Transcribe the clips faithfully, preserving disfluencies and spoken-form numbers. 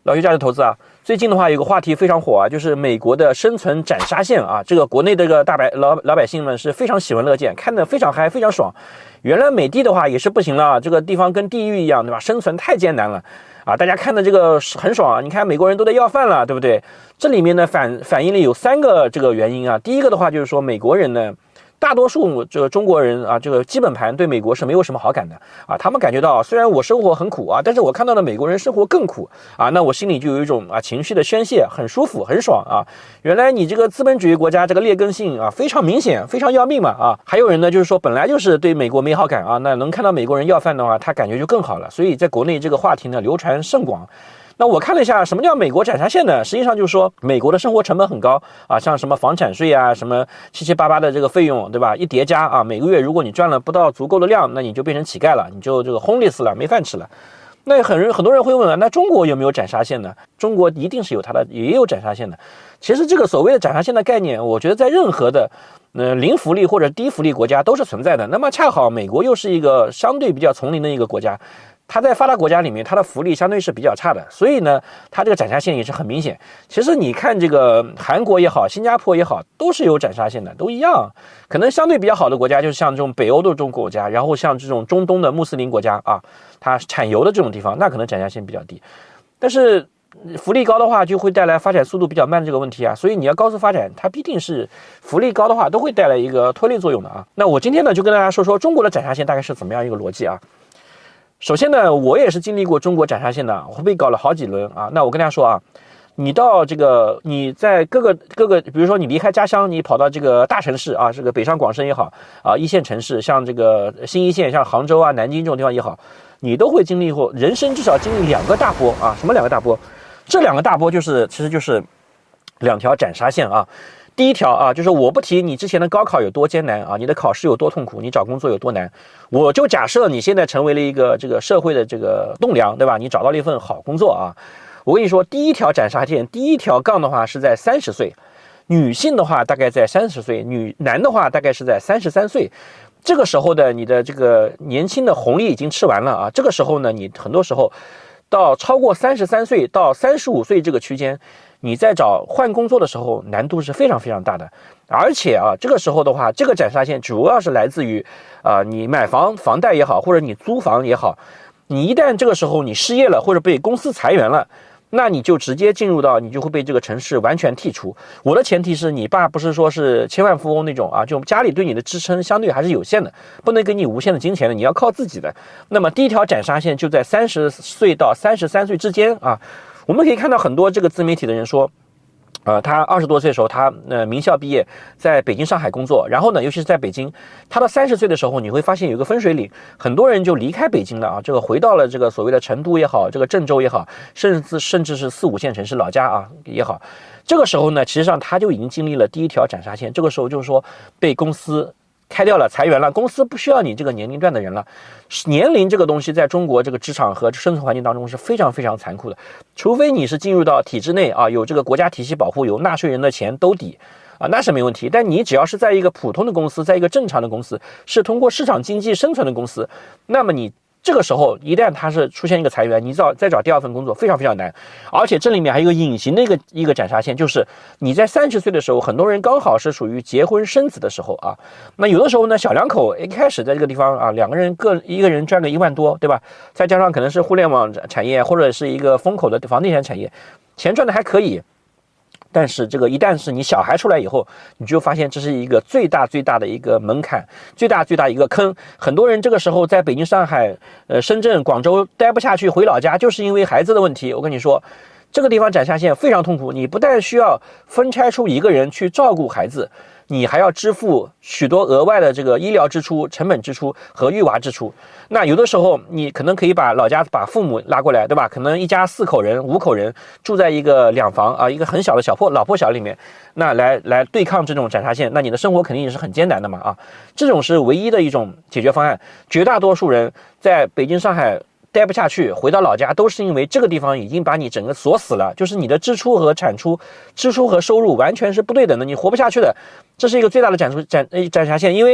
老徐价值投资啊，最近的话有个话题非常火啊，就是美国的生存斩杀线啊，这个国内这个大百老老百姓们是非常喜闻乐见，看得非常嗨，非常爽。原来美帝的话也是不行了，这个地方跟地狱一样，对吧？生存太艰难了啊，大家看的这个很爽啊。你看美国人都在要饭了，对不对？这里面呢反反映了有三个这个原因啊。第一个的话就是说美国人呢，大多数这个中国人啊，这个基本盘对美国是没有什么好感的啊。他们感觉到虽然我生活很苦啊，但是我看到的美国人生活更苦啊，那我心里就有一种啊情绪的宣泄，很舒服，很爽啊。原来你这个资本主义国家这个劣根性啊非常明显，非常要命嘛啊。还有人呢就是说本来就是对美国没好感啊，那能看到美国人要饭的话，他感觉就更好了。所以在国内这个话题呢流传甚广。那我看了一下什么叫美国斩杀线呢？实际上就是说美国的生活成本很高啊，像什么房产税啊，什么七七八八的这个费用，对吧？一叠加啊，每个月如果你赚了不到足够的量，那你就变成乞丐了，你就这个 homeless 了，没饭吃了。那很人很多人会问啊，那中国有没有斩杀线呢？中国一定是有它的，也有斩杀线的。其实这个所谓的斩杀线的概念，我觉得在任何的呃零福利或者低福利国家都是存在的。那么恰好美国又是一个相对比较丛林的一个国家。它在发达国家里面，它的福利相对是比较差的，所以呢，它这个斩杀线也是很明显。其实你看这个韩国也好，新加坡也好，都是有斩杀线的，都一样。可能相对比较好的国家，就是像这种北欧的这种国家，然后像这种中东的穆斯林国家啊，它产油的这种地方，那可能斩杀线比较低。但是福利高的话，就会带来发展速度比较慢的这个问题啊。所以你要高速发展，它必定是福利高的话，都会带来一个拖累作用的啊。那我今天呢，就跟大家说说中国的斩杀线大概是怎么样一个逻辑啊。首先呢，我也是经历过中国斩杀线的，我被搞了好几轮啊。那我跟大家说啊，你到这个你在各个各个，比如说你离开家乡，你跑到这个大城市啊，这个北上广深也好啊，一线城市，像这个新一线，像杭州啊、南京这种地方也好，你都会经历过人生至少经历两个大波啊。什么两个大波？这两个大波就是其实就是两条斩杀线啊。第一条啊，就是我不提你之前的高考有多艰难啊，你的考试有多痛苦，你找工作有多难，我就假设你现在成为了一个这个社会的这个栋梁，对吧？你找到了一份好工作啊。我跟你说，第一条斩杀线，第一条杠的话是在三十岁，女性的话大概在三十岁，女男的话大概是在三十三岁。这个时候的你的这个年轻的红利已经吃完了啊。这个时候呢，你很多时候到超过三十三岁到三十五岁这个区间，你在找换工作的时候难度是非常非常大的。而且啊，这个时候的话，这个斩杀线主要是来自于啊、呃，你买房房贷也好，或者你租房也好，你一旦这个时候你失业了，或者被公司裁员了，那你就直接进入到你就会被这个城市完全剔除。我的前提是你爸不是说是千万富翁那种啊，就家里对你的支撑相对还是有限的，不能给你无限的金钱的，你要靠自己的。那么第一条斩杀线就在三十岁到三十三岁之间啊。我们可以看到很多这个自媒体的人说，呃，他二十多岁的时候，他呃名校毕业，在北京、上海工作，然后呢，尤其是在北京，他到三十岁的时候，你会发现有一个分水岭，很多人就离开北京了啊，这个回到了这个所谓的成都也好，这个郑州也好，甚至甚至是四五线城市老家啊也好，这个时候呢，其实上他就已经经历了第一条斩杀线，这个时候就是说被公司开掉了，裁员了，公司不需要你这个年龄段的人了。年龄这个东西在中国这个职场和生存环境当中是非常非常残酷的，除非你是进入到体制内啊，有这个国家体系保护，有纳税人的钱兜底啊，那是没问题。但你只要是在一个普通的公司，在一个正常的公司，是通过市场经济生存的公司，那么你这个时候一旦它是出现一个裁员，你找再找第二份工作非常非常难。而且这里面还有一个隐形的一个一个斩杀线，就是你在三十岁的时候，很多人刚好是属于结婚生子的时候啊。那有的时候呢，小两口一开始在这个地方啊，两个人各一个人赚个一万多，对吧？再加上可能是互联网产业或者是一个风口的房地产产业，钱赚的还可以。但是这个一旦是你小孩出来以后，你就发现这是一个最大最大的一个门槛，最大最大一个坑。很多人这个时候在北京、上海、呃深圳、广州待不下去，回老家，就是因为孩子的问题。我跟你说，这个地方斩杀线非常痛苦，你不但需要分拆出一个人去照顾孩子，你还要支付许多额外的这个医疗支出、成本支出和育娃支出。那有的时候你可能可以把老家把父母拉过来，对吧？可能一家四口人、五口人住在一个两房啊，一个很小的小破老破小里面，那来来对抗这种斩杀线，那你的生活肯定也是很艰难的嘛啊！这种是唯一的一种解决方案。绝大多数人在北京、上海待不下去，回到老家都是因为这个地方已经把你整个锁死了，就是你的支出和产出、支出和收入完全是不对等的，你活不下去的。这是一个最大的斩出斩斩杀线，因为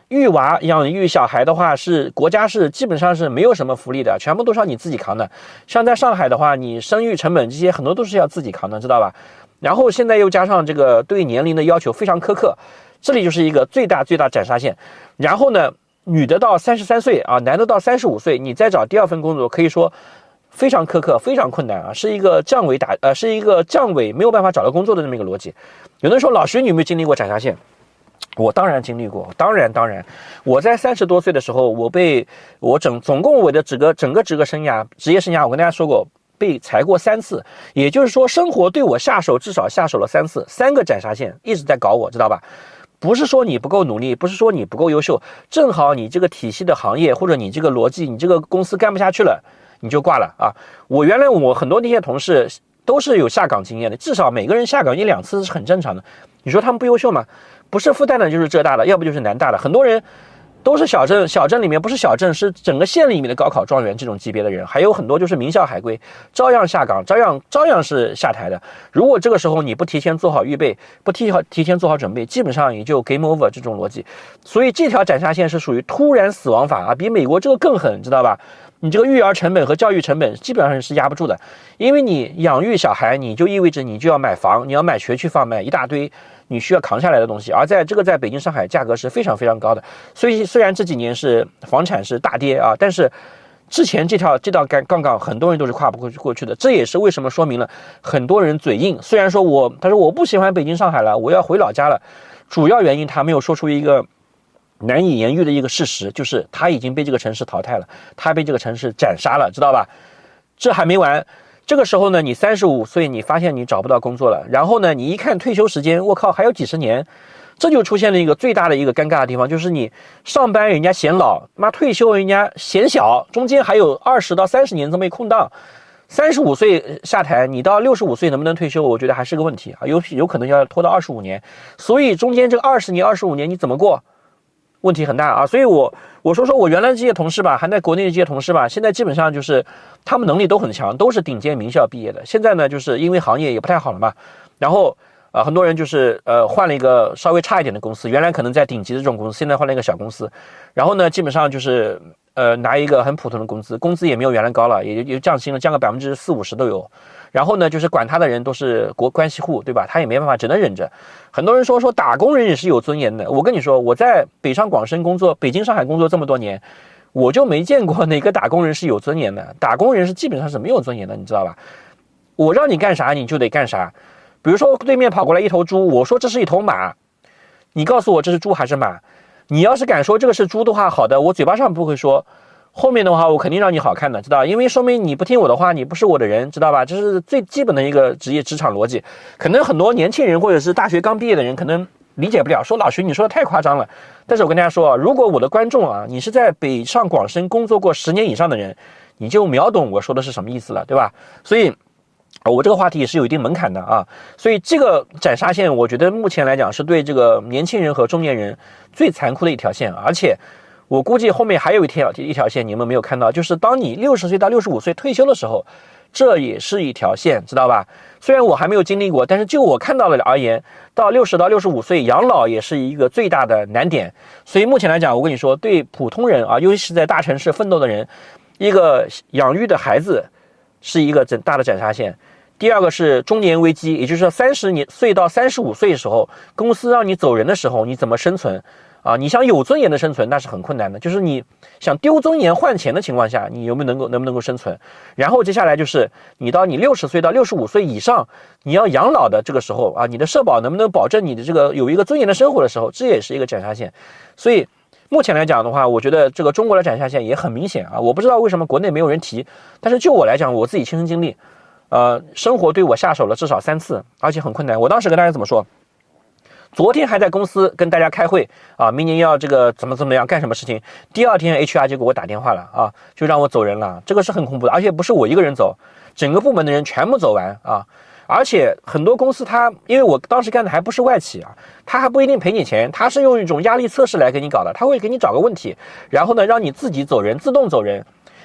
育娃养育小孩的话，是国家是基本上是没有什么福利的，全部都是要你自己扛的。像在上海的话，你生育成本这些很多都是要自己扛的，知道吧？然后现在又加上这个对年龄的要求非常苛刻，这里就是一个最大最大斩杀线。然后呢，女的到三十三岁啊，男的到三十五岁，你再找第二份工作，可以说非常苛刻，非常困难啊，是一个降维打呃，是一个降维没有办法找到工作的这么一个逻辑。有人说老徐，你有没有经历过斩杀线？我当然经历过，当然当然，我在三十多岁的时候，我被我整总共我的整个整个职业生涯职业生涯，我跟大家说过，被裁过三次，也就是说，生活对我下手至少下手了三次，三个斩杀线一直在搞我，知道吧？不是说你不够努力，不是说你不够优秀，正好你这个体系的行业或者你这个逻辑，你这个公司干不下去了，你就挂了啊！我原来我很多那些同事都是有下岗经验的，至少每个人下岗一两次是很正常的。你说他们不优秀吗？不是复旦的，就是浙大的，要不就是南大的。很多人都是小镇，小镇里面不是小镇，是整个县里面的高考状元这种级别的人，还有很多就是名校海归，照样下岗，照样照样是下台的。如果这个时候你不提前做好预备，不提好提前做好准备，基本上也就 game over 这种逻辑。所以这条斩杀线是属于突然死亡法啊，比美国这个更狠，知道吧？你这个育儿成本和教育成本基本上是压不住的，因为你养育小孩，你就意味着你就要买房，你要买学区房，买一大堆你需要扛下来的东西，而在这个在北京、上海价格是非常非常高的。所以虽然这几年是房产是大跌啊，但是之前这条这道杠杠很多人都是跨不过去过去的。这也是为什么说明了很多人嘴硬，虽然说我他说我不喜欢北京、上海了，我要回老家了，主要原因他没有说出一个难以言喻的一个事实，就是他已经被这个城市淘汰了，他被这个城市斩杀了，知道吧？这还没完，这个时候呢，你三十五岁，你发现你找不到工作了，然后呢，你一看退休时间，我靠，还有几十年，这就出现了一个最大的一个尴尬的地方，就是你上班人家嫌老，妈退休人家嫌小，中间还有二十到三十年这么一空档。三十五岁下台，你到六十五岁能不能退休？我觉得还是个问题啊，有有可能要拖到二十五年，所以中间这个二十年、二十五年你怎么过？问题很大啊，所以我我说说我原来这些同事吧，还在国内的这些同事吧，现在基本上就是他们能力都很强，都是顶尖名校毕业的。现在呢，就是因为行业也不太好了嘛，然后呃很多人就是呃换了一个稍微差一点的公司，原来可能在顶级的这种公司，现在换了一个小公司，然后呢，基本上就是呃拿一个很普通的工资，工资也没有原来高了，也也降薪了，降个百分之四五十都有。然后呢，就是管他的人都是国关系户，对吧？他也没办法，只能忍着。很多人说说打工人也是有尊严的。我跟你说，我在北上广深工作，北京、上海工作这么多年，我就没见过哪个打工人是有尊严的。打工人是基本上是没有尊严的，你知道吧？我让你干啥你就得干啥。比如说对面跑过来一头猪，我说这是一头马，你告诉我这是猪还是马？你要是敢说这个是猪的话，好的，我嘴巴上不会说。后面的话我肯定让你好看的，知道，因为说明你不听我的话，你不是我的人，知道吧？这是最基本的一个职业职场逻辑。可能很多年轻人或者是大学刚毕业的人可能理解不了，说老徐你说的太夸张了。但是我跟大家说，如果我的观众啊，你是在北上广深工作过十年以上的人，你就秒懂我说的是什么意思了，对吧？所以我这个话题也是有一定门槛的啊，所以这个斩杀线我觉得目前来讲是对这个年轻人和中年人最残酷的一条线，而且我估计后面还有一条一条线你们没有看到，就是当你六十岁到六十五岁退休的时候，这也是一条线，知道吧？虽然我还没有经历过，但是就我看到的而言，到六十到六十五岁养老也是一个最大的难点。所以目前来讲，我跟你说，对普通人啊，尤其是在大城市奋斗的人，一个养育的孩子是一个整大的斩杀线。第二个是中年危机，也就是说三十岁到三十五岁的时候，公司让你走人的时候，你怎么生存啊？你想有尊严的生存，那是很困难的。就是你想丢尊严换钱的情况下，你有没有能够能不能够生存？然后接下来就是你到你六十岁到六十五岁以上，你要养老的这个时候啊，你的社保能不能保证你的这个有一个尊严的生活的时候，这也是一个斩杀线。所以目前来讲的话，我觉得这个中国的斩杀线也很明显啊。我不知道为什么国内没有人提，但是就我来讲，我自己亲身经历。呃，生活对我下手了至少三次，而且很困难。我当时跟大家怎么说？昨天还在公司跟大家开会啊，明年要这个怎么怎么样干什么事情。第二天 H R 就给我打电话了啊，就让我走人了。这个是很恐怖的，而且不是我一个人走，整个部门的人全部走完啊。而且很多公司它，因为我当时干的还不是外企啊，他还不一定赔你钱，他是用一种压力测试来给你搞的，他会给你找个问题，然后呢让你自己走人，自动走人。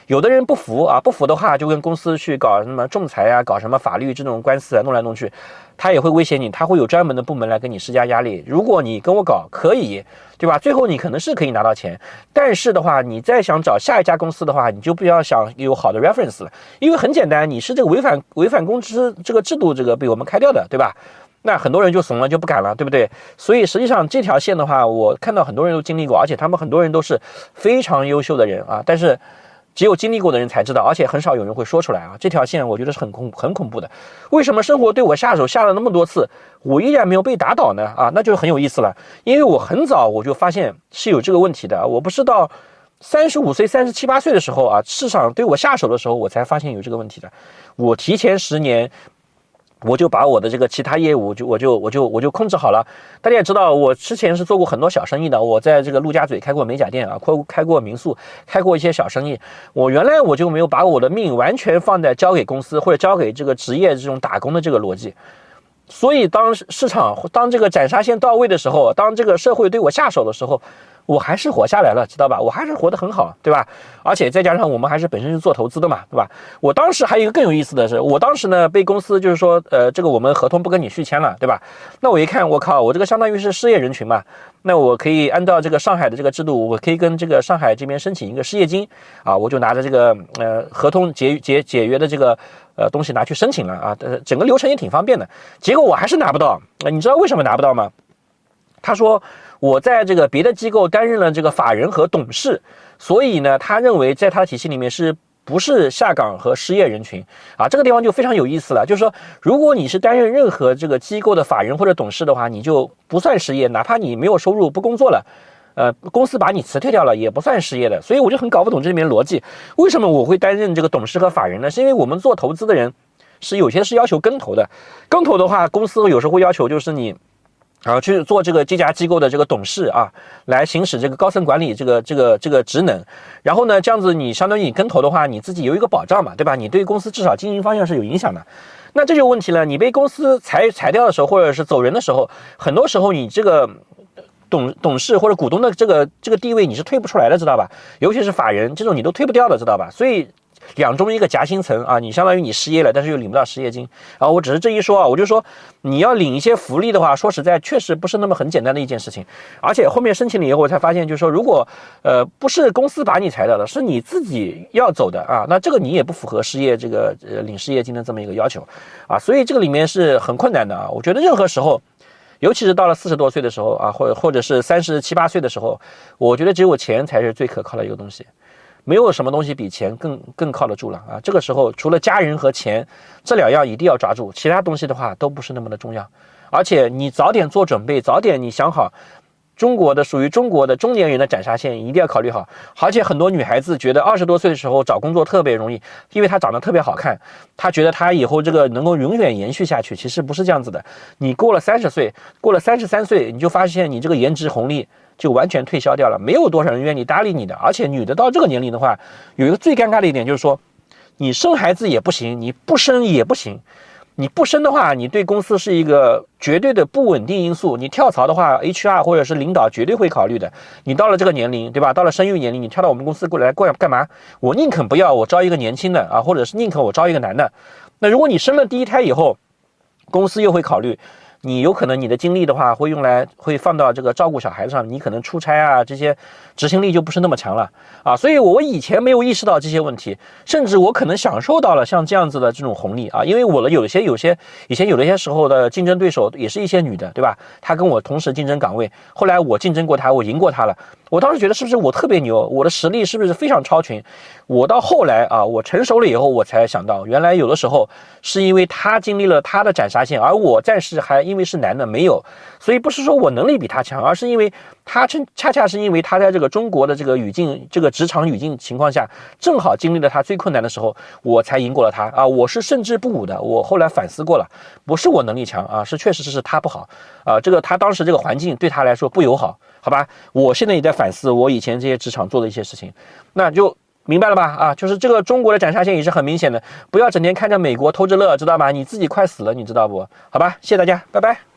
有的人不服啊，不服的话就跟公司去搞什么仲裁啊，搞什么法律这种官司啊，弄来弄去，他也会威胁你，他会有专门的部门来给你施加压力。如果你跟我搞可以，对吧？最后你可能是可以拿到钱，但是的话，你再想找下一家公司的话，你就不要想有好的 reference 了，因为很简单，你是这个违反违反公司这个制度，这个被我们开掉的，对吧？那很多人就怂了，就不敢了，对不对？所以实际上这条线的话，我看到很多人都经历过，而且他们很多人都是非常优秀的人啊，但是只有经历过的人才知道，而且很少有人会说出来啊。这条线我觉得是很恐很恐怖的。为什么生活对我下手下了那么多次，我依然没有被打倒呢？啊，那就很有意思了。因为我很早我就发现是有这个问题的，我不是到三十五岁、三十七八岁的时候啊，市场对我下手的时候，我才发现有这个问题的。我提前十年。我就把我的这个其他业务就我就我就我就控制好了。大家也知道，我之前是做过很多小生意的。我在这个陆家嘴开过美甲店啊，开开过民宿，开过一些小生意。我原来我就没有把我的命完全放在交给公司或者交给这个职业这种打工的这个逻辑。所以当市场当这个斩杀线到位的时候，当这个社会对我下手的时候，我还是活下来了，知道吧？我还是活得很好，对吧？而且再加上我们还是本身是做投资的嘛，对吧？我当时还有一个更有意思的是，我当时呢被公司就是说，呃，这个我们合同不跟你续签了，对吧？那我一看，我靠，我这个相当于是失业人群嘛，那我可以按照这个上海的这个制度，我可以跟这个上海这边申请一个失业金啊，我就拿着这个呃合同解解解约的这个呃东西拿去申请了啊，呃，整个流程也挺方便的。结果我还是拿不到，呃、你知道为什么拿不到吗？他说我在这个别的机构担任了这个法人和董事，所以呢，他认为在他的体系里面是不是下岗和失业人群啊？这个地方就非常有意思了，就是说，如果你是担任任何这个机构的法人或者董事的话，你就不算失业，哪怕你没有收入不工作了，呃，公司把你辞退掉了也不算失业的。所以我就很搞不懂这里面逻辑，为什么我会担任这个董事和法人呢？是因为我们做投资的人是有些是要求跟投的，跟投的话，公司有时候会要求就是你。然后去做这个这家机构的这个董事啊，来行使这个高层管理这个这个这个职能。然后呢，这样子你相当于你跟投的话，你自己有一个保障嘛，对吧？你对公司至少经营方向是有影响的。那这就有问题了，你被公司裁裁掉的时候，或者是走人的时候，很多时候你这个董董事或者股东的这个这个地位你是退不出来的，知道吧？尤其是法人这种你都退不掉的，知道吧？所以。两中一个夹心层啊，你相当于你失业了，但是又领不到失业金。然后我只是这一说啊，我就说你要领一些福利的话，说实在确实不是那么很简单的一件事情。而且后面申请了以后，我才发现，就是说如果呃不是公司把你裁掉的，是你自己要走的啊，那这个你也不符合失业这个呃领失业金的这么一个要求啊，所以这个里面是很困难的啊。我觉得任何时候。尤其是到了四十多岁的时候啊，或者或者是三十七八岁的时候，我觉得只有钱才是最可靠的一个东西。没有什么东西比钱更更靠得住了啊！这个时候，除了家人和钱这两样一定要抓住，其他东西的话都不是那么的重要。而且你早点做准备，早点你想好，中国的属于中国的中年人的斩杀线一定要考虑好。而且很多女孩子觉得二十多岁的时候找工作特别容易，因为她长得特别好看，她觉得她以后这个能够永远延续下去，其实不是这样子的。你过了三十岁，过了三十三岁，你就发现你这个颜值红利。就完全退销掉了，没有多少人愿意搭理你的。而且女的到这个年龄的话，有一个最尴尬的一点就是说，你生孩子也不行，你不生也不行。你不生的话，你对公司是一个绝对的不稳定因素。你跳槽的话 ，H R 或者是领导绝对会考虑的。你到了这个年龄，对吧？到了生育年龄，你跳到我们公司过来过来干嘛？我宁肯不要，我招一个年轻的啊，或者是宁肯我招一个男的。那如果你生了第一胎以后，公司又会考虑。你有可能你的精力的话会用来会放到这个照顾小孩子上，你可能出差啊这些执行力就不是那么强了啊，所以我以前没有意识到这些问题，甚至我可能享受到了像这样子的这种红利啊，因为我的有些有些以前有的些时候的竞争对手也是一些女的，对吧？她跟我同时竞争岗位，后来我竞争过她，我赢过她了。我当时觉得是不是我特别牛，我的实力是不是非常超群？我到后来啊，我成熟了以后，我才想到，原来有的时候是因为他经历了他的斩杀线，而我暂时还因为是男的没有，所以不是说我能力比他强，而是因为他恰恰是因为他在这个中国的这个语境、这个职场语境情况下，正好经历了他最困难的时候，我才赢过了他啊！我是胜之不武的。我后来反思过了，不是我能力强啊，是确实是他不好啊。这个他当时这个环境对他来说不友好。好吧，我现在也在反思我以前这些职场做的一些事情，那就明白了吧？啊，就是这个中国的斩杀线也是很明显的，不要整天看着美国偷着乐，知道吧？你自己快死了，你知道不？好吧，谢谢大家，拜拜。